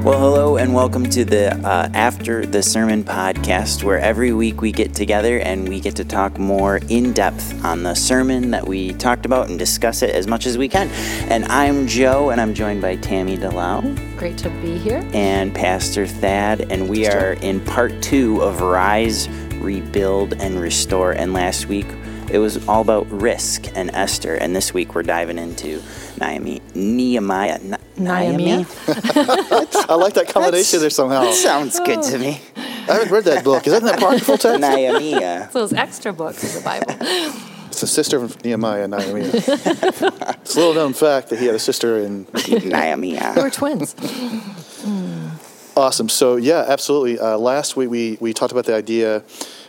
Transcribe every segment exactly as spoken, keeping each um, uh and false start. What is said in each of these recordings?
Well, hello and welcome to the uh, After the Sermon podcast, where every week we get together and we get to talk more in depth on the sermon that we talked about and discuss it as much as we can. And I'm Joe, and I'm joined by Tammy DeLau. Great to be here. And Pastor Thad, and we are in part two of Rise, Rebuild, and Restore. And last week it was all about risk and Esther, and this week we're diving into Nehemiah. Nehemiah. Nehemiah. I like that combination there somehow. Sounds good to me. I haven't read that book. Is that in that apocryphal text? Nehemiah. It's those extra books of the Bible. It's the sister of Nehemiah, Nehemiah. It's a little known fact that he had a sister in Nehemiah. They were twins. Awesome. So yeah, absolutely. Uh, last week we we talked about the idea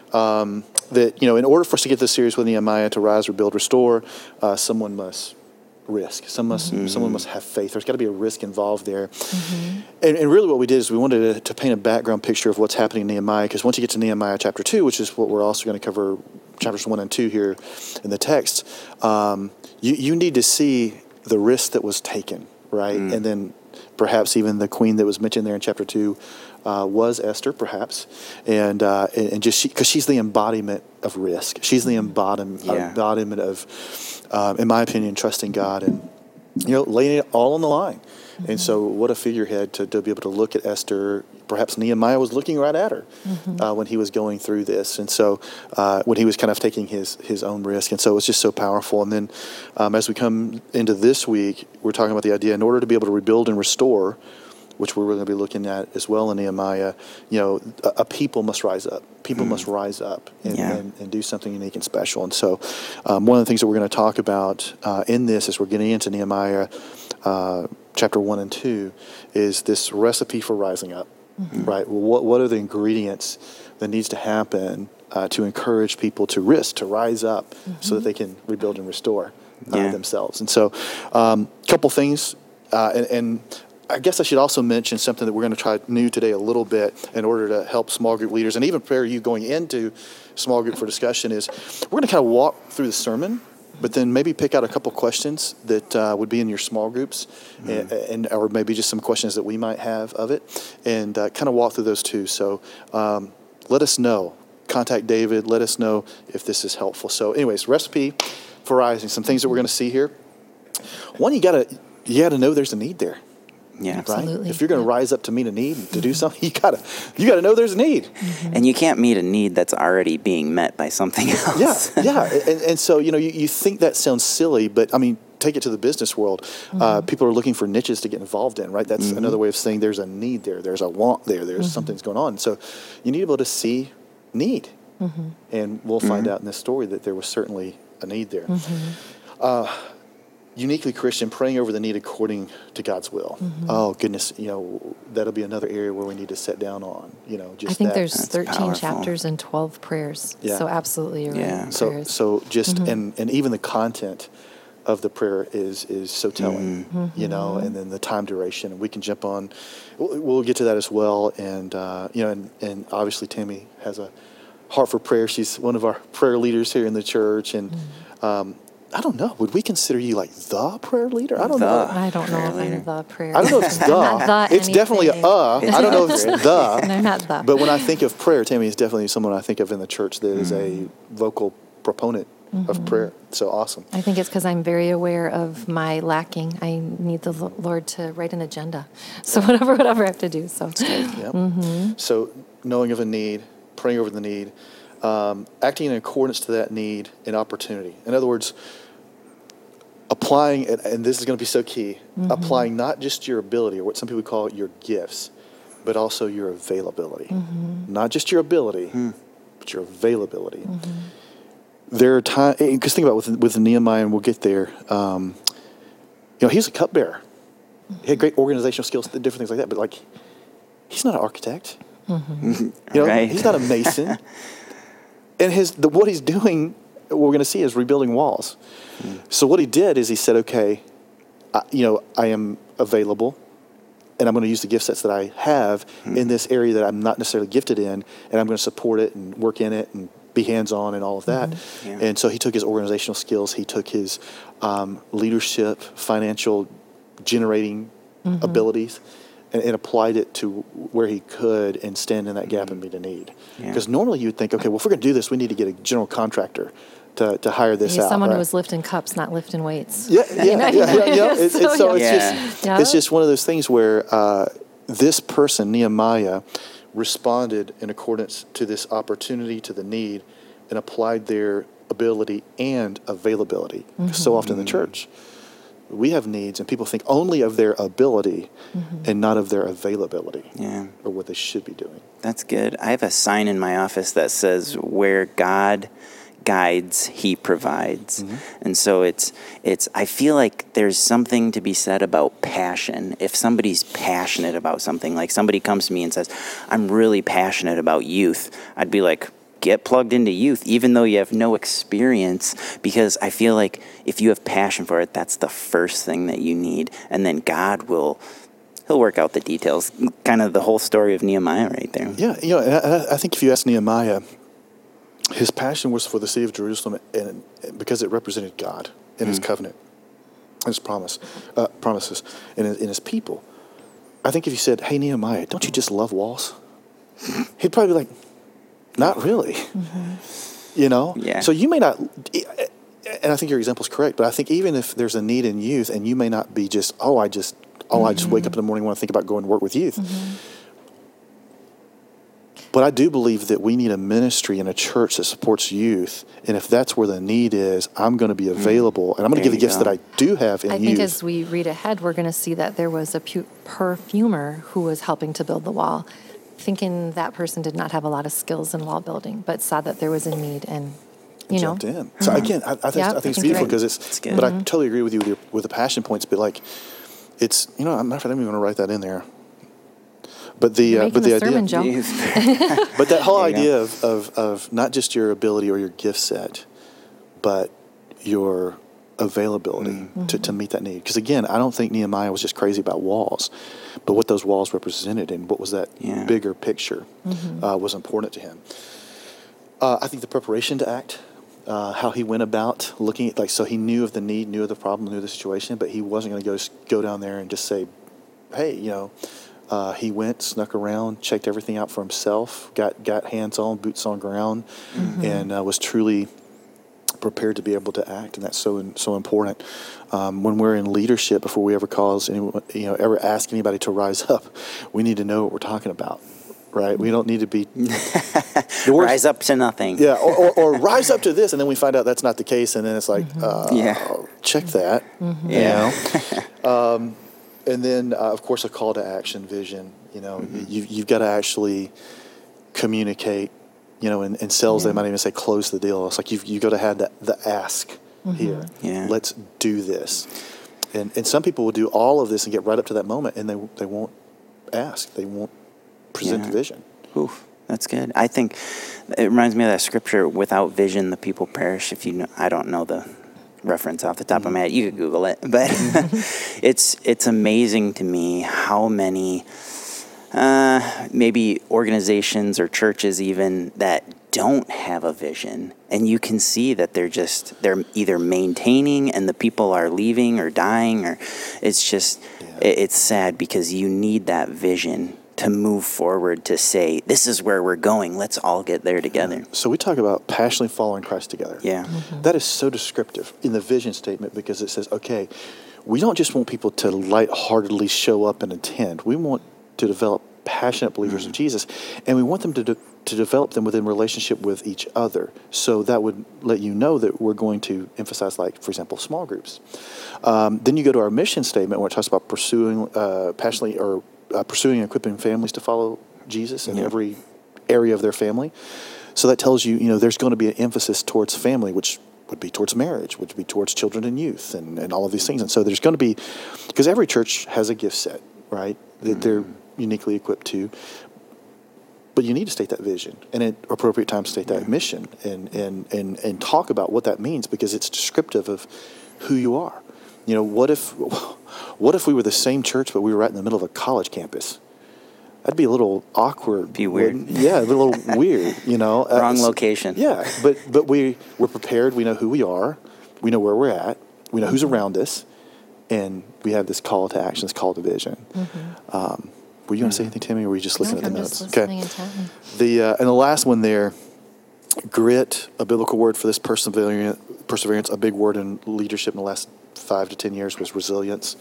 um, that, you know, in order for us to get this series with Nehemiah to rise, rebuild, restore, uh, someone must risk. Some must, mm-hmm. Someone must have faith. There's got to be a risk involved there. Mm-hmm. And, and really what we did is we wanted to, to paint a background picture of what's happening in Nehemiah, because once you get to Nehemiah chapter two, which is what we're also going to cover, chapters one and two here in the text, um, you, you need to see the risk that was taken, right? Mm. And then perhaps even the queen that was mentioned there in chapter two uh, was Esther, perhaps, and uh, and, and just because she, she's the embodiment of risk. She's the embodiment, yeah. embodiment of, uh, in my opinion, trusting God and, you know, laying it all on the line. Mm-hmm. And so, what a figurehead to, to be able to look at Esther. Perhaps Nehemiah was looking right at her mm-hmm. uh, when he was going through this, and so uh, when he was kind of taking his his own risk, and so it's just so powerful. And then, um, as we come into this week, we're talking about the idea in order to be able to rebuild and restore, which we're going to be looking at as well in Nehemiah. You know, a, a people must rise up. People mm. must rise up and, yeah. and, and do something unique and special. And so, um, one of the things that we're going to talk about uh, in this, as we're getting into Nehemiah uh, chapter one and two, is this recipe for rising up. Mm-hmm. Right? Well, what what are the ingredients that needs to happen uh, to encourage people to risk, to rise up, mm-hmm. so that they can rebuild and restore uh, yeah. themselves? And so, a um, couple things, uh, and, and I guess I should also mention something that we're going to try new today a little bit in order to help small group leaders and even prepare you going into small group for discussion. Is we're going to kind of walk through the sermon, but then maybe pick out a couple questions that uh, would be in your small groups, mm-hmm. and, and or maybe just some questions that we might have of it, and uh, kind of walk through those too. So um, let us know. Contact David. Let us know if this is helpful. So, anyways, recipe for rising. Some things that we're going to see here. One, you gotta you gotta know there's a need there. Yeah, absolutely. Right? If you're going to yeah. rise up to meet a need, to mm-hmm. do something, you gotta you gotta know there's a need, mm-hmm. and you can't meet a need that's already being met by something else. Yeah, yeah, and, and so you know you, you think that sounds silly, but I mean, take it to the business world. Mm-hmm. Uh, people are looking for niches to get involved in, right? That's mm-hmm. another way of saying there's a need there, there's a want there, there's mm-hmm. something's going on. So you need to be able to see need, mm-hmm. and we'll find mm-hmm. out in this story that there was certainly a need there. Mm-hmm. Uh, Uniquely Christian, praying over the need according to God's will. Mm-hmm. Oh goodness, you know, that'll be another area where we need to sit down on. You know, just I think that. there's That's thirteen powerful. Chapters and twelve prayers. Yeah. So absolutely, you're yeah. right. So prayers. so just mm-hmm. and and even the content of the prayer is is so telling. Mm-hmm. You know, and then the time duration, and we can jump on. We'll, we'll get to that as well, and uh, you know, and and obviously Tammy has a heart for prayer. She's one of our prayer leaders here in the church, and. Mm-hmm. Um, I don't know. Would we consider you like the prayer leader? I don't the know. I don't know if leader. I'm the prayer. I don't know if it's the. the it's definitely a uh. I don't know if it's the. No, not the. But when I think of prayer, Tammy is definitely someone I think of in the church that mm-hmm. is a vocal proponent mm-hmm. of prayer. So awesome. I think it's because I'm very aware of my lacking. I need the Lord to write an agenda. So whatever, whatever I have to do. So. That's good. Yep. Mm-hmm. So knowing of a need, praying over the need, um, acting in accordance to that need and opportunity. In other words, applying, and this is going to be so key, mm-hmm. applying not just your ability, or what some people call your gifts, but also your availability. Mm-hmm. Not just your ability, mm. but your availability. Mm-hmm. There are times, because think about with, with Nehemiah, and we'll get there, um, you know, he was a cupbearer. Mm-hmm. He had great organizational skills, different things like that, but like, he's not an architect. Mm-hmm. You know, right. He's not a mason. And his the, what he's doing, what we're going to see, is rebuilding walls. Mm. So what he did is he said, okay, I, you know, I am available, and I'm going to use the gift sets that I have mm. in this area that I'm not necessarily gifted in, and I'm going to support it and work in it and be hands-on and all of that. Mm-hmm. Yeah. And so he took his organizational skills, he took his um, leadership, financial generating mm-hmm. abilities, and, and applied it to where he could and stand in that gap and meet a need. Yeah. Because normally you'd think, okay, well, if we're going to do this, we need to get a general contractor to, to hire this He's out. someone right? who was lifting cups, not lifting weights. Yeah, yeah, yeah, yeah, yeah. It's, it's, so it's Yeah. just Yeah. it's just one of those things where uh, this person, Nehemiah, responded in accordance to this opportunity, to the need, and applied their ability and availability. Mm-hmm. So often in the church, we have needs, and people think only of their ability Mm-hmm. and not of their availability Yeah. or what they should be doing. That's good. I have a sign in my office that says, where God guides, he provides. Mm-hmm. And so it's it's I feel like there's something to be said about passion. If somebody's passionate about something, like somebody comes to me and says, I'm really passionate about youth, I'd be like, get plugged into youth, even though you have no experience, because I feel like if you have passion for it, that's the first thing that you need. And then God will, he'll work out the details. Kind of the whole story of Nehemiah right there. Yeah, you know, and I, I think if you ask Nehemiah, his passion was for the city of Jerusalem, and because it represented God and His covenant, and His promise, uh, promises, and in His people. I think if you said, "Hey Nehemiah, don't you just love walls?" He'd probably be like, "Not really," mm-hmm. you know. Yeah. So you may not, and I think your example is correct. But I think even if there's a need in youth, and you may not be just, "Oh, I just, oh, mm-hmm. I just wake up in the morning and want to think about going to work with youth." Mm-hmm. But I do believe that we need a ministry and a church that supports youth. And if that's where the need is, I'm going to be available. And I'm going to give the gifts go. that I do have in I youth. think as we read ahead, we're going to see that there was a pu- perfumer who was helping to build the wall, thinking that person did not have a lot of skills in wall building, but saw that there was a need and, you know. jumped in. So again, I, I, think, Yeah, I think I it's think beautiful you're right. because it's, good. but I totally agree with you with, your, with the passion points. But like, it's, you know, I'm not even going to write that in there. But the, You're uh, making but the a idea, sermon, Joe. but that whole There you idea of, of, of not just your ability or your gift set, but your availability Mm-hmm. to, to meet that need. Because again, I don't think Nehemiah was just crazy about walls, but what those walls represented and what was that Yeah. bigger picture Mm-hmm. uh, was important to him. Uh, I think the preparation to act, uh, how he went about looking at, like, so he knew of the need, knew of the problem, knew of the situation, but he wasn't going to go go down there and just say, hey, you know, uh, he went, snuck around, checked everything out for himself, got got hands on, boots on ground, Mm-hmm. and uh, was truly prepared to be able to act, and that's so so important. Um, when we're in leadership, before we ever cause anyone, you know, ever ask anybody to rise up, we need to know what we're talking about, right? We don't need to be the worst- Rise up to nothing. yeah, or, or, or rise up to this, and then we find out that's not the case, and then it's like, uh, Yeah. check that, Mm-hmm. you Yeah. know. um, and then, uh, of course, a call to action, vision. You know, Mm-hmm. you, you've got to actually communicate. You know, in, in sales, they might even say close the deal. It's like you've you got to have the, the ask here. Yeah. Let's do this. And and some people will do all of this and get right up to that moment, and they they won't ask. They won't present Yeah. the vision. Oof, that's good. I think it reminds me of that scripture, without vision, the people perish. If you know, I don't know the reference off the top of my head. You could Google it. But it's it's amazing to me how many uh, maybe organizations or churches even that don't have a vision, and you can see that they're just they're either maintaining and the people are leaving or dying, or it's just it, it's sad because you need that vision to move forward, to say, this is where we're going. Let's all get there together. So we talk about passionately following Christ together. Yeah. That is so descriptive in the vision statement, because it says, okay, we don't just want people to lightheartedly show up and attend. We want to develop passionate believers of Jesus, and we want them to de- to develop them within relationship with each other. So that would let you know that we're going to emphasize, like, for example, small groups. Um, then you go to our mission statement, where it talks about pursuing uh, passionately or uh, pursuing and equipping families to follow Jesus in Yeah. every area of their family. So that tells you, you know, there's going to be an emphasis towards family, which would be towards marriage, which would be towards children and youth, and, and all of these things. And so there's going to be, because every church has a gift set, right, that they're uniquely equipped to. But you need to state that vision, and at appropriate times state that mission, and, and, and, and talk about what that means, because it's descriptive of who you are. You know, what if what if we were the same church, but we were right in the middle of a college campus? That'd be a little awkward. Be weird. wouldn't- Yeah, it'd be a little weird, you know. Uh, Wrong s- location. Yeah, but but we, we're prepared. We know who we are. We know where we're at. We know who's around us. And we have this call to action, this call to vision. Um, Were you going to say anything, Tammy, or were you just listening No, at the I'm notes? just listening intently. The uh, and the last one there, grit, a biblical word for this perseverance. Perseverance, a big word in leadership in the last five to ten years was resilience.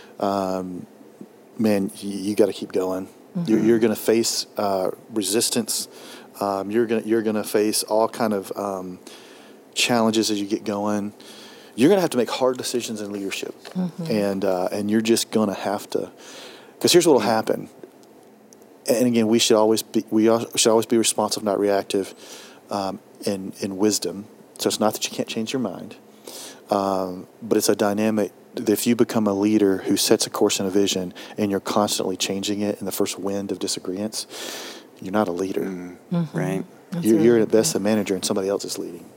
Um, man, you, you got to keep going. Mm-hmm. You're, you're going to face uh, resistance. Um, you're going you're going to face all kind of um, challenges as you get going. You're going to have to make hard decisions in leadership, mm-hmm. and uh, and you're just going to have to. Because here's what will happen. And again, we should always be we should always be responsive, not reactive, um, in in wisdom. So it's not that you can't change your mind, um, but it's a dynamic. That if you become a leader who sets a course and a vision, and you're constantly changing it in the first wind of disagreements, you're not a leader, mm-hmm. right? That's you're, you're at best a manager, and somebody else is leading.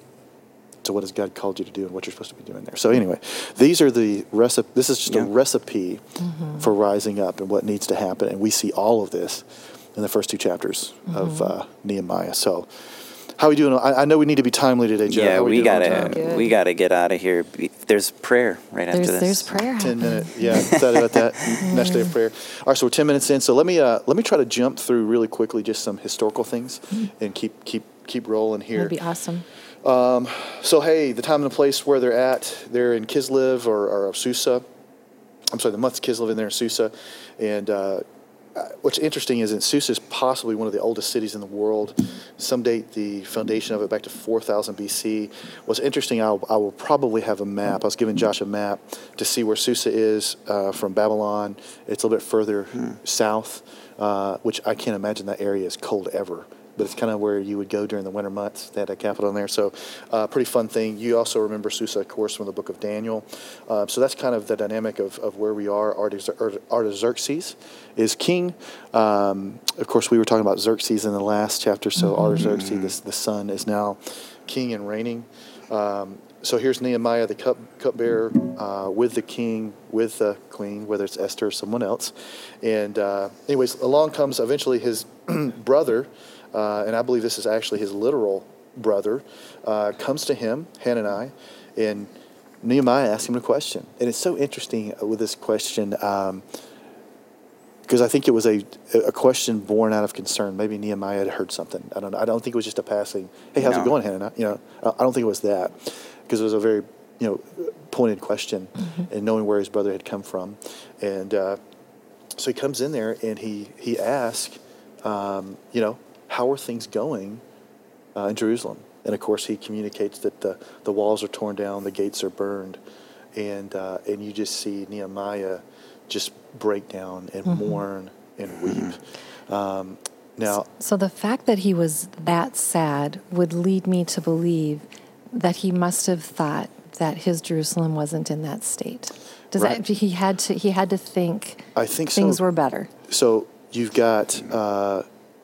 So what has God called you to do, and what you're supposed to be doing there? So anyway, these are the recipe. This is just yeah. a recipe mm-hmm. for rising up and what needs to happen, and we see all of this in the first two chapters mm-hmm. of uh, Nehemiah. So. How are we doing? I, I know we need to be timely today, Joe. Yeah, How we, we gotta we gotta get out of here. There's prayer right there's, after this. There's prayer. Ten minutes. Yeah, excited about that. Next day of prayer. All right, so we're ten minutes in. So let me uh, let me try to jump through really quickly just some historical things and keep keep keep rolling here. That'd be awesome. Um, so hey, the time and the place where they're at, they're in Kislev or, or Susa. I'm sorry, the month's Kislev, in there in Susa, and. Uh, Uh, what's interesting is that Susa is possibly one of the oldest cities in the world. Some date the foundation of it back to four thousand B C. What's interesting, I'll, I will probably have a map. I was giving Josh a map to see where Susa is uh, from Babylon. It's a little bit further hmm. south, uh, which I can't imagine that area is cold ever. But it's kind of where you would go during the winter months. They had a capital in there. So uh, pretty fun thing. You also remember Susa, of course, from the book of Daniel. Uh, so that's kind of the dynamic of, of where we are. Artaxerxes is king. Um, of course, we were talking about Xerxes in the last chapter. So mm-hmm. Artaxerxes, the, the son, is now king and reigning. Um, so here's Nehemiah, the cup cupbearer, uh, with the king, with the queen, whether it's Esther or someone else. And uh, anyways, along comes eventually his brother, Uh, and I believe this is actually his literal brother, uh, comes to him, Hanani, and Nehemiah asks him a question. And it's so interesting with this question um, because I think it was a a question born out of concern. Maybe Nehemiah had heard something. I don't know. I don't think it was just a passing, hey, how's no. it going, Hanani? You know, I don't think it was that, because it was a very, you know, pointed question, mm-hmm. and knowing where his brother had come from. And uh, so he comes in there and he, he asks, um, you know, how are things going uh, in Jerusalem? And of course, he communicates that the, the walls are torn down, the gates are burned, and uh, and you just see Nehemiah just break down and mm-hmm. mourn and weep. Um, now, so the fact that he was that sad would lead me to believe that he must have thought that his Jerusalem wasn't in that state. Does right. that he had to he had to think? I think things so. were better. So you've got. Uh,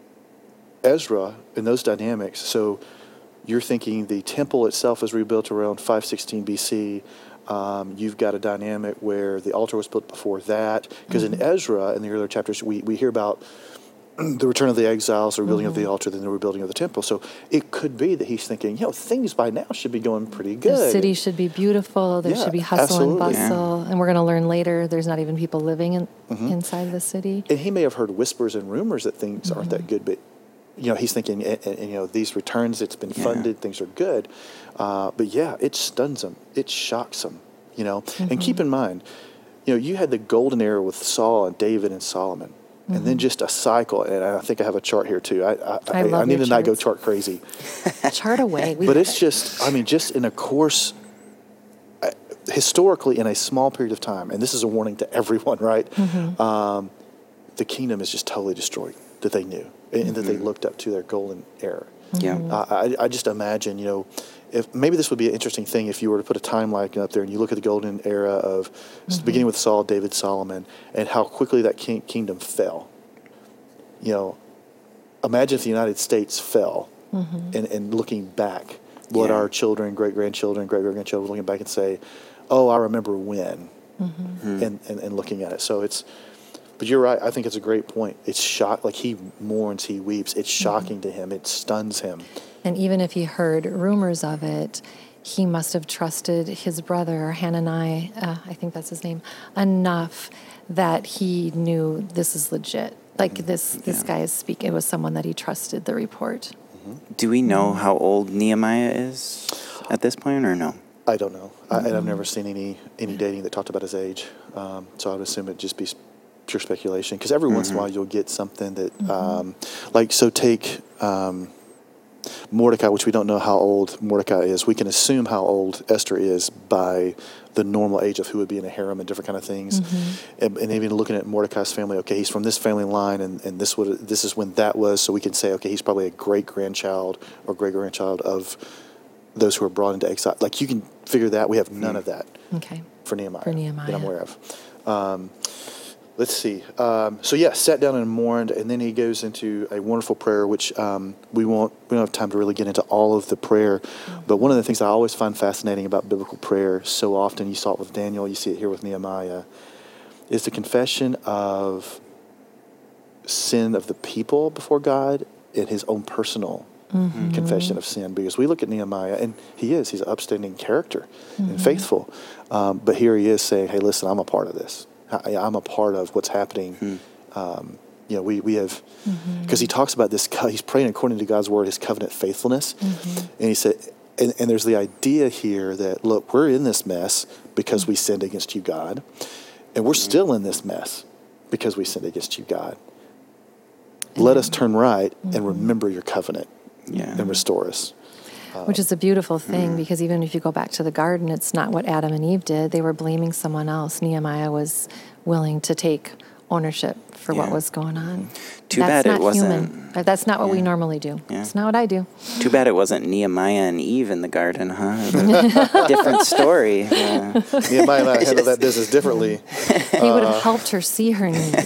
Ezra in those dynamics. So you're thinking the temple itself was rebuilt around five sixteen B C. Um, you've got a dynamic where the altar was built before that. Because mm-hmm. in Ezra, in the earlier chapters, we, we hear about the return of the exiles, the rebuilding mm-hmm. of the altar, then the rebuilding of the temple. So it could be that he's thinking, you know, things by now should be going pretty good. The city should be beautiful. There yeah, should be hustle absolutely. and bustle. Yeah. And we're going to learn later there's not even people living in, mm-hmm. inside the city. And he may have heard whispers and rumors that things mm-hmm. aren't that good, but you know, he's thinking, and, and, you know, these returns, it's been funded, yeah. things are good. Uh, but yeah, it stuns them. It shocks them, you know. Mm-hmm. And keep in mind, you know, you had the golden era with Saul and David and Solomon. Mm-hmm. And then just a cycle. And I think I have a chart here, too. I I, I, I, I need to not go chart crazy. Chart away. We but it's just, I mean, just in a course, uh, historically, in a small period of time, and this is a warning to everyone, right? Mm-hmm. Um, the kingdom is just totally destroyed that they knew. And mm-hmm. that they looked up to their golden era. Yeah, uh, I, I just imagine, you know, if maybe this would be an interesting thing if you were to put a timeline up there and you look at the golden era of mm-hmm. beginning with Saul, David, Solomon, and how quickly that king, kingdom fell. You know, imagine if the United States fell, mm-hmm. and, and looking back, what yeah. our children, great grandchildren, great great grandchildren looking back and say, "Oh, I remember when," mm-hmm. and, and and looking at it. So it's. But you're right. I think it's a great point. It's shock. Like he mourns, he weeps. It's shocking mm-hmm. to him. It stuns him. And even if he heard rumors of it, he must have trusted his brother Hanani, uh, I think that's his name, enough that he knew this is legit. Like this, this Yeah. guy is speaking. It was someone that he trusted the report. Do we know how old Nehemiah is at this point, or no? I don't know. I, and I've never seen any any dating that talked about his age. Um, so I would assume it'd just be s- pure speculation. Because every once in a while you'll get something that, um, like, so take um, Mordecai, which we don't know how old Mordecai is. We can assume how old Esther is by the normal age of who would be in a harem and different kind of things. And, and even looking at Mordecai's family, okay, he's from this family line, and, and this would this is when that was. So we can say, okay, he's probably a great grandchild or great grandchild of those who were brought into exile. Like, you can figure that. We have none of that Okay. for Nehemiah, For Nehemiah. that I'm aware of. Um, let's see. Um, so yeah, sat down and mourned, and then he goes into a wonderful prayer, which um, we won't. We don't have time to really get into all of the prayer. But one of the things I always find fascinating about biblical prayer, so often you saw it with Daniel, you see it here with Nehemiah, is the confession of sin of the people before God and his own personal confession of sin. Because we look at Nehemiah, and he is, he's an upstanding character and faithful. Um, but here he is saying, hey, listen, I'm a part of this. I, I'm a part of what's happening. Um, you know, we, we have, because he talks about this, co- he's praying according to God's word, his covenant faithfulness. And he said, and, and there's the idea here that, look, we're in this mess because we sinned against you, God. And we're still in this mess because we sinned against you, God. Let us turn right and remember your covenant Yeah. and restore us. Which is a beautiful thing because even if you go back to the garden, it's not what Adam and Eve did. They were blaming someone else. Nehemiah was willing to take ownership for what Yeah. was going on. Too That's bad it not wasn't- human. Uh, That's not what we Yeah. normally do. Yeah. It's not what I do. Too bad it wasn't Nehemiah and Eve in the garden, huh? Different story. Yeah. Nehemiah and I handle that business differently. He would have helped her see her need.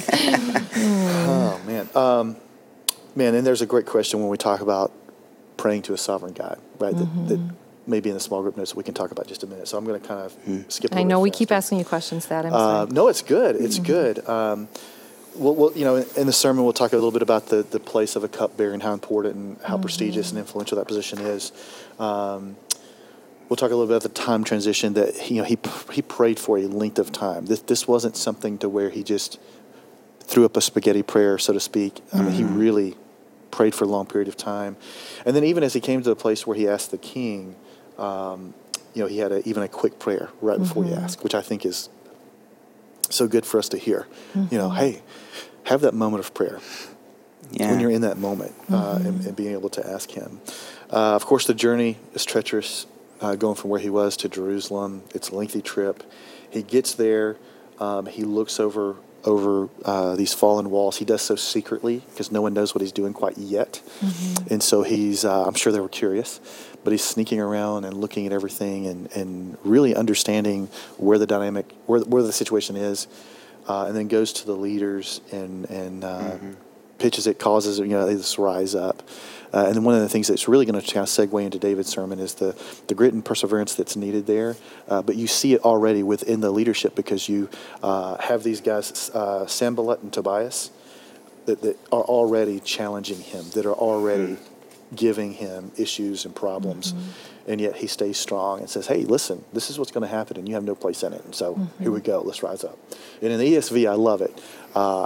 Oh, man. Um, man, and there's a great question when we talk about praying to a sovereign God, right? That, that maybe in the small group notes we can talk about just a minute. So I'm going to kind of skip a I little know bit we keep faster. asking you questions, Thad. I'm Uh, sorry. no, it's good. It's good. Um, we'll, we'll, you know, in, in the sermon, we'll talk a little bit about the, the place of a cupbearer and how important and how prestigious and influential that position is. Um, we'll talk a little bit about the time transition that, you know, he he prayed for a length of time. This this wasn't something to where he just threw up a spaghetti prayer, so to speak. I mean, he really prayed for a long period of time. And then even as he came to the place where he asked the king, um, you know, he had a, even a quick prayer right before he asked, which I think is so good for us to hear. You know, hey, have that moment of prayer Yeah. when you're in that moment uh, and, and being able to ask him. Uh, of course, the journey is treacherous, uh, going from where he was to Jerusalem. It's a lengthy trip. He gets there. Um, he looks over over uh, these fallen walls. He does so secretly because no one knows what he's doing quite yet. And so he's, uh, I'm sure they were curious, but he's sneaking around and looking at everything and, and really understanding where the dynamic, where, where the situation is, uh, and then goes to the leaders and, and uh, pitches it, causes, you know, this rise up. Uh, and then one of the things that's really going to kind of segue into David's sermon is the, the grit and perseverance that's needed there. Uh, but you see it already within the leadership because you uh, have these guys, uh, Sanballat and Tobias, that, that are already challenging him, that are already giving him issues and problems. And yet he stays strong and says, hey, listen, this is what's going to happen and you have no place in it. And so here we go, let's rise up. And in the E S V, I love it. Uh,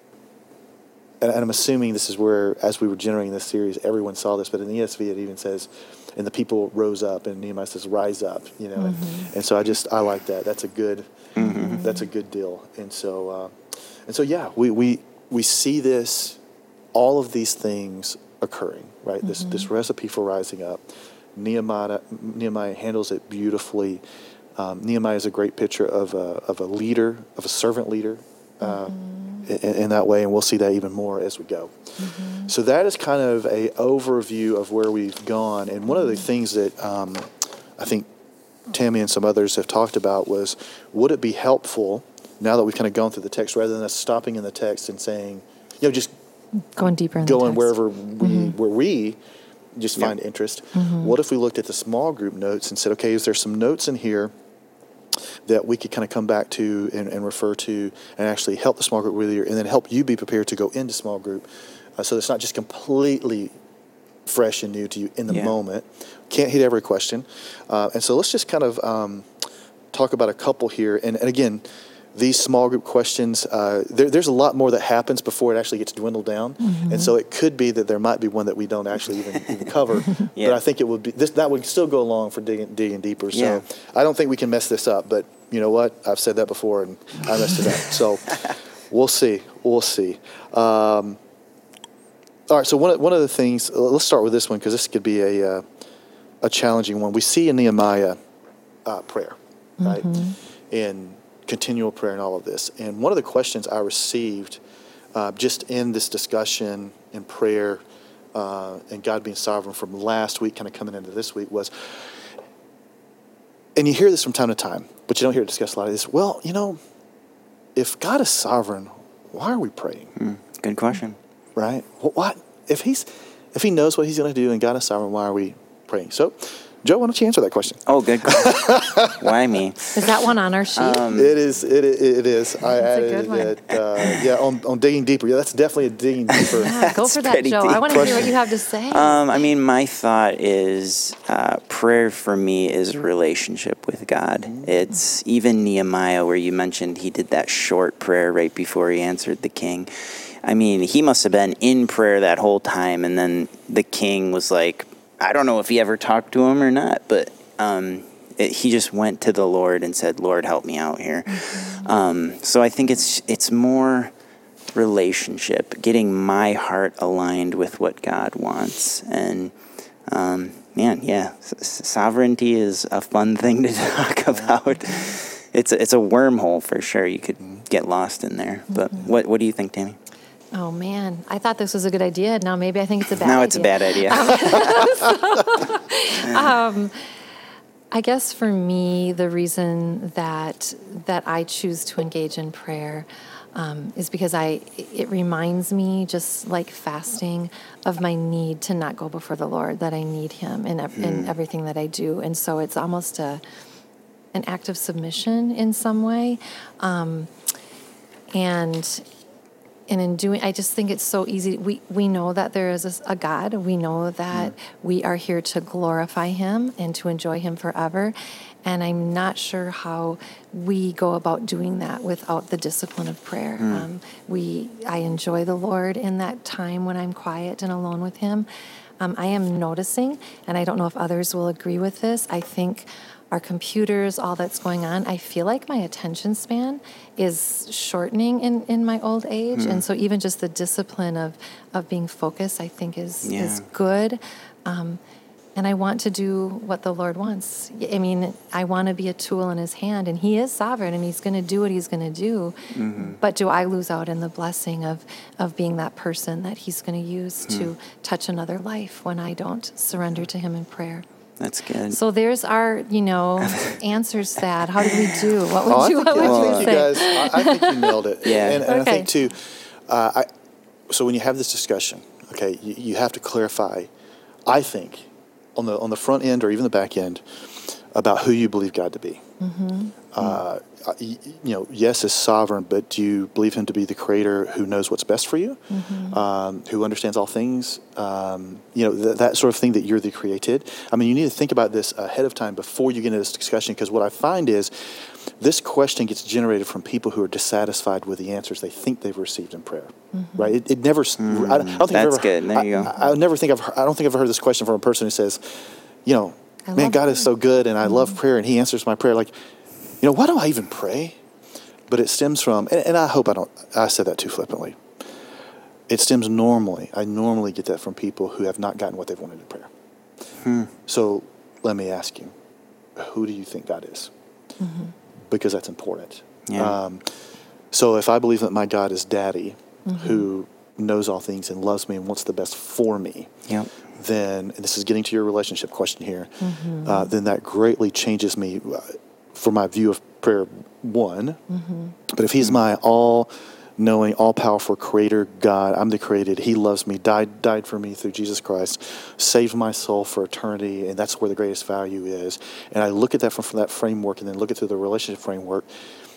and, and I'm assuming this is where, as we were generating this series, everyone saw this, but in the E S V it even says, and the people rose up, and Nehemiah says, rise up, you know. And, and so I just, I like that. That's a good, that's a good deal. And so, uh, and so, yeah, we, we, we see this, all of these things occurring, right? This, this recipe for rising up. Nehemiah, Nehemiah handles it beautifully. Um, Nehemiah is a great picture of a, of a leader, of a servant leader, uh, in, in that way, and we'll see that even more as we go. So that is kind of a overview of where we've gone. And one of the things that um, I think Tammy and some others have talked about was, would it be helpful, now that we've kind of gone through the text, rather than us stopping in the text and saying, you know, just Going deeper in the going text. wherever we, where we just find interest. What if we looked at the small group notes and said, okay, is there some notes in here that we could kind of come back to and, and refer to and actually help the small group leader and then help you be prepared to go into small group uh, so it's not just completely fresh and new to you in the Yeah. moment. Can't hit every question. Uh, and so let's just kind of um, talk about a couple here. And, and again, these small group questions, uh, there, there's a lot more that happens before it actually gets dwindled down. Mm-hmm. And so it could be that there might be one that we don't actually even, even cover. Yeah. But I think it would be this that would still go along for digging, digging deeper. So yeah. I don't think we can mess this up. But you know what? I've said that before, and I messed it up. So we'll see. We'll see. Um, all right. So one, one of the things, let's start with this one because this could be a, uh, a challenging one. We see in Nehemiah uh, prayer, right? Mm-hmm. In continual prayer and all of this. And one of the questions I received uh, just in this discussion in prayer uh, and God being sovereign from last week, kind of coming into this week, was, and you hear this from time to time, but you don't hear it discussed a lot of this. Well, you know, if God is sovereign, why are we praying? Mm, good question. Right? Well, what if he's if he knows what he's going to do and God is sovereign? Why are we praying? So, Joe, why don't you answer that question? Oh, good question. Why me? Is that one on our sheet? Um, it is. It, it, it is. I that's added a good one. it. Uh, yeah, on, on digging deeper. Yeah, that's definitely a digging deeper. Yeah, go for that, Joe. I want to hear what you have to say. Um, I mean, my thought is uh, prayer for me is a relationship with God. Mm-hmm. It's even Nehemiah, where you mentioned he did that short prayer right before he answered the king. I mean, he must have been in prayer that whole time, and then the king was like, I don't know if he ever talked to him or not, but um, it, he just went to the Lord and said, Lord, help me out here. Mm-hmm. Um, so I think it's it's more relationship, getting my heart aligned with what God wants. And um, man, yeah, s- sovereignty is a fun thing to talk about. It's a, it's a wormhole for sure. You could get lost in there. But Mm-hmm. what what do you think, Tammy? Oh, man. I thought this was a good idea. Now maybe I think it's a bad now idea. Now it's a bad idea. so, um, I guess for me, the reason that that I choose to engage in prayer um, is because I it reminds me, just like fasting, of my need to not go before the Lord, that I need Him in, mm. in everything that I do. And so it's almost a an act of submission in some way. Um, and... And in doing, I just think it's so easy. We we know that there is a, a God. We know that yeah. we are here to glorify Him and to enjoy Him forever. And I'm not sure how we go about doing that without the discipline of prayer. Mm. Um, we I enjoy the Lord in that time when I'm quiet and alone with Him. Um, I am noticing, and I don't know if others will agree with this, I think our computers, all that's going on, I feel like my attention span is shortening in, in my old age. Mm. And so even just the discipline of, of being focused, I think is, yeah. is good. Um, and I want to do what the Lord wants. I mean, I want to be a tool in His hand, and He is sovereign, and He's going to do what He's going to do. Mm-hmm. But do I lose out in the blessing of, of being that person that He's going to use mm. to touch another life when I don't surrender to Him in prayer? That's good. So there's our, you know, answers to that. How did we do? What would oh, you, what would well, you say? You guys, I, I think you nailed it. Yeah. And, and okay. I think, too, uh, I, so when you have this discussion, okay, you, you have to clarify, I think, on the on the front end or even the back end, about who you believe God to be. Mm-hmm. Uh, you, you know, yes, is sovereign, but do you believe Him to be the Creator who knows what's best for you, mm-hmm. um, who understands all things? Um, you know, th- that sort of thing, that you're the created. I mean, you need to think about this ahead of time before you get into this discussion, because what I find is this question gets generated from people who are dissatisfied with the answers they think they've received in prayer. Mm-hmm. Right? It, it never. Mm-hmm. I, I don't think That's I've ever, good. There you I, go. I, I never think I've. I don't think I've ever heard this question from a person who says, you know, man, God prayer. is so good, and I mm-hmm. love prayer, and He answers my prayer. Like, you know, why do I even pray? But it stems from, and, and I hope I don't, I said that too flippantly. It stems normally, I normally get that from people who have not gotten what they've wanted in prayer. Hmm. So let me ask you, who do you think God is? Mm-hmm. Because that's important. Yeah. Um, so if I believe that my God is Daddy, mm-hmm. who knows all things and loves me and wants the best for me, yep. then, and this is getting to your relationship question here, mm-hmm. uh, then that greatly changes me for my view of prayer, one. Mm-hmm. But if He's my all-knowing, all-powerful Creator God, I'm the created, He loves me, died died for me through Jesus Christ, saved my soul for eternity, and that's where the greatest value is. And I look at that from, from that framework, and then look at through the relationship framework,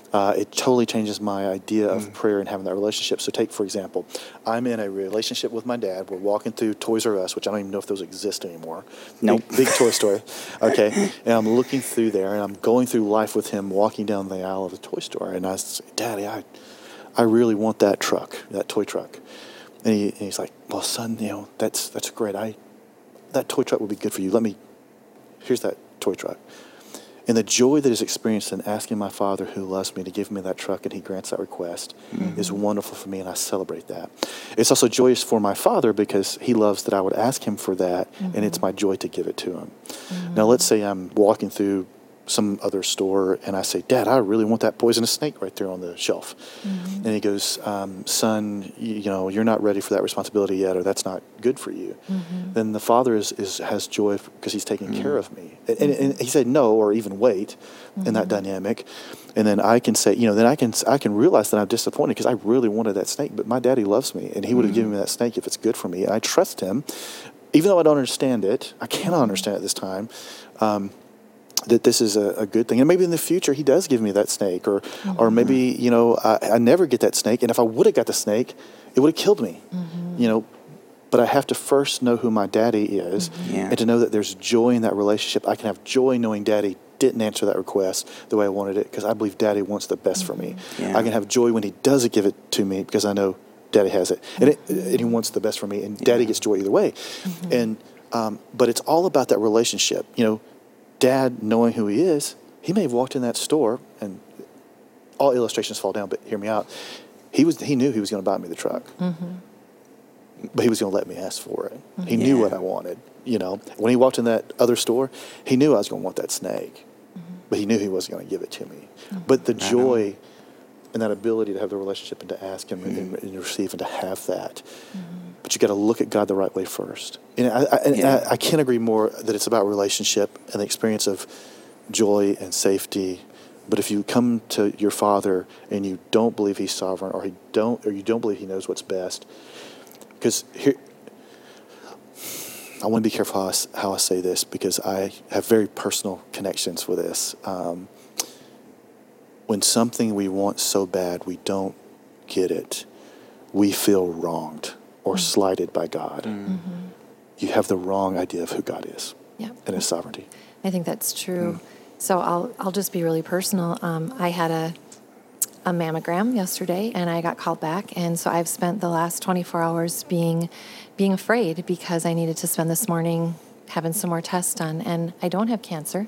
Uh, it totally changes my idea of mm. prayer and having that relationship. So take, for example, I'm in a relationship with my dad. We're walking through Toys R Us, which I don't even know if those exist anymore. Nope. Big, big toy store. Okay. And I'm looking through there, and I'm going through life with him, walking down the aisle of the toy store. And I say, Daddy, I, I really want that truck, that toy truck. And, he, and he's like, well, son, you know, that's that's great. I that toy truck would be good for you. Let me, here's that toy truck. And the joy that is experienced in asking my Father who loves me to give me that truck and he grants that request mm-hmm. is wonderful for me, and I celebrate that. It's also joyous for my Father because he loves that I would ask him for that, mm-hmm. and it's my joy to give it to him. Mm-hmm. Now, let's say I'm walking through some other store and I say, Dad, I really want that poisonous snake right there on the shelf. Mm-hmm. And he goes, um, son, you, you know, you're not ready for that responsibility yet, or that's not good for you. Mm-hmm. Then the Father is, is has joy because he's taking mm-hmm. care of me. And, and, and he said no, or even wait mm-hmm. in that dynamic. And then I can say, you know, then I can I can realize that I'm disappointed because I really wanted that snake, but my daddy loves me and he would have mm-hmm. given me that snake if it's good for me. And I trust him, even though I don't understand it. I cannot understand it this time. Um, that this is a, a good thing. And maybe in the future he does give me that snake, or mm-hmm. or maybe, you know, I, I never get that snake. And if I would have got the snake, it would have killed me, mm-hmm. you know. But I have to first know who my daddy is mm-hmm. yeah. and to know that there's joy in that relationship. I can have joy knowing daddy didn't answer that request the way I wanted it because I believe daddy wants the best mm-hmm. for me. Yeah. I can have joy when he doesn't give it to me because I know daddy has it. And, it, and he wants the best for me, and daddy yeah. gets joy either way. Mm-hmm. And um, but it's all about that relationship, you know. Dad, knowing who he is, he may have walked in that store, and all illustrations fall down, but hear me out. He was he knew he was going to buy me the truck, mm-hmm. but he was going to let me ask for it. Mm-hmm. He knew yeah. what I wanted. You know, when he walked in that other store, he knew I was going to want that snake, mm-hmm. but he knew he wasn't going to give it to me. Mm-hmm. But the joy and that ability to have the relationship and to ask him mm-hmm. and, and receive and to have that. Mm-hmm. But you got to look at God the right way first. And I, I, yeah. I, I can't agree more that it's about relationship and the experience of joy and safety. But if you come to your Father and you don't believe He's sovereign, or he don't, or you don't believe He knows what's best, because here, I want to be careful how I, how I say this because I have very personal connections with this. Um, when something we want so bad we don't get it, we feel wronged or mm-hmm. slighted by God. Mm-hmm. You have the wrong idea of who God is yep. and His sovereignty. I think that's true. Mm. So I'll I'll just be really personal. Um, I had a a mammogram yesterday, and I got called back, and so I've spent the last twenty-four hours being being afraid because I needed to spend this morning having some more tests done, and I don't have cancer,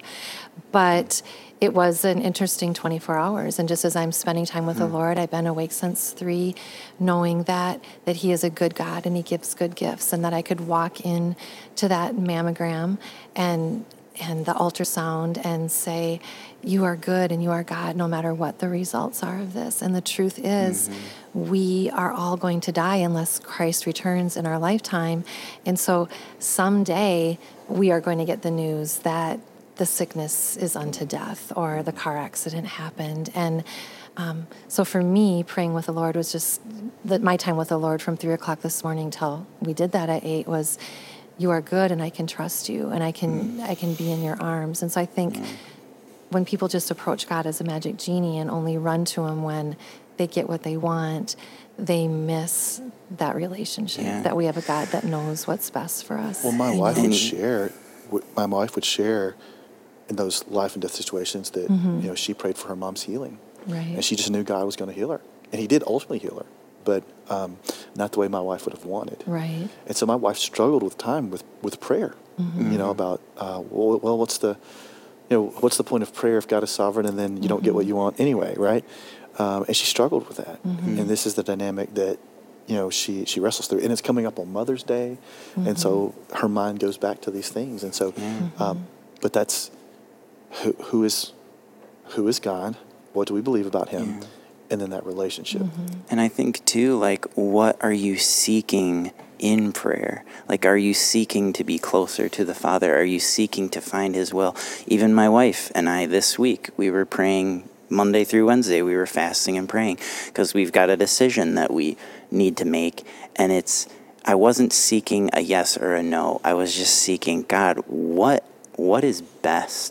but it was an interesting twenty-four hours. And just as I'm spending time with mm. the Lord, I've been awake since three, knowing that that He is a good God and He gives good gifts, and that I could walk in to that mammogram and and the ultrasound and say, you are good and you are God no matter what the results are of this. And the truth is, mm-hmm. we are all going to die unless Christ returns in our lifetime. And so someday we are going to get the news that the sickness is unto death or the car accident happened. And um, so for me, praying with the Lord was just, that my time with the Lord from three o'clock this morning till we did that at eight was, you are good and I can trust you and I can mm. I can be in your arms. And so I think mm. when people just approach God as a magic genie and only run to Him when they get what they want, they miss that relationship, yeah. that we have a God that knows what's best for us. Well, my wife know? would share, my wife would share in those life and death situations that, mm-hmm. you know, she prayed for her mom's healing. Right. And she just knew God was going to heal her. And He did ultimately heal her, but um, not the way my wife would have wanted. Right. And so my wife struggled with time with, with prayer, mm-hmm. you know, about, uh, well, well, what's the, you know, what's the point of prayer if God is sovereign and then you mm-hmm. don't get what you want anyway, right? Um, and she struggled with that. Mm-hmm. And this is the dynamic that, you know, she, she wrestles through. And it's coming up on Mother's Day. Mm-hmm. And so her mind goes back to these things. And so, mm-hmm. um, but that's, who, who is, who is God? What do we believe about Him? Yeah. And then that relationship. Mm-hmm. And I think, too, like, what are you seeking in prayer? Like, are you seeking to be closer to the Father? Are you seeking to find His will? Even my wife and I this week, we were praying Monday through Wednesday. We were fasting and praying because we've got a decision that we need to make. And it's, I wasn't seeking a yes or a no. I was just seeking, God, what what is best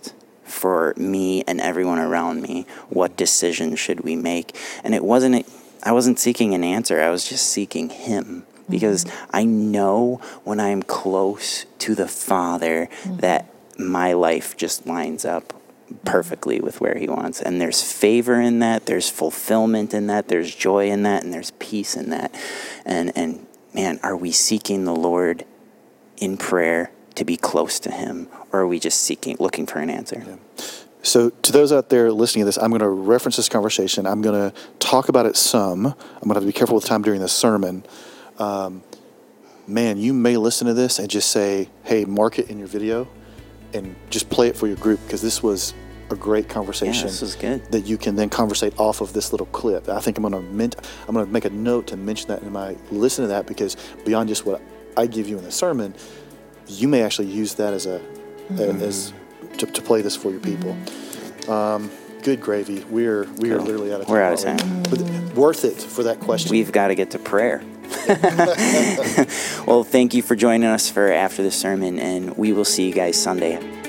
for me and everyone around me. What decision should we make? And it wasn't, I wasn't seeking an answer. I was just seeking him. Because mm-hmm. I know when I'm close to the Father mm-hmm. that my life just lines up perfectly with where he wants. And there's favor in that, there's fulfillment in that, there's joy in that, and there's peace in that. And and man, are we seeking the Lord in prayer to be close to him, or are we just seeking, looking for an answer? Yeah. So to those out there listening to this, I'm going to reference this conversation. I'm going to talk about it some. I'm going to have to be careful with time during this sermon. Um, man, you may listen to this and just say, hey, mark it in your video and just play it for your group, because this was a great conversation. Yeah, this is good. That you can then conversate off of this little clip. I think I'm going to mint, I'm going to make a note to mention that in my listen to that, because beyond just what I give you in the sermon, you may actually use that as a mm-hmm. as to, to play this for your people. Um, good gravy. We're we are cool. literally out of time. We're out of time. But worth it for that question. We've got to get to prayer. Well, thank you for joining us for After the Sermon, and we will see you guys Sunday.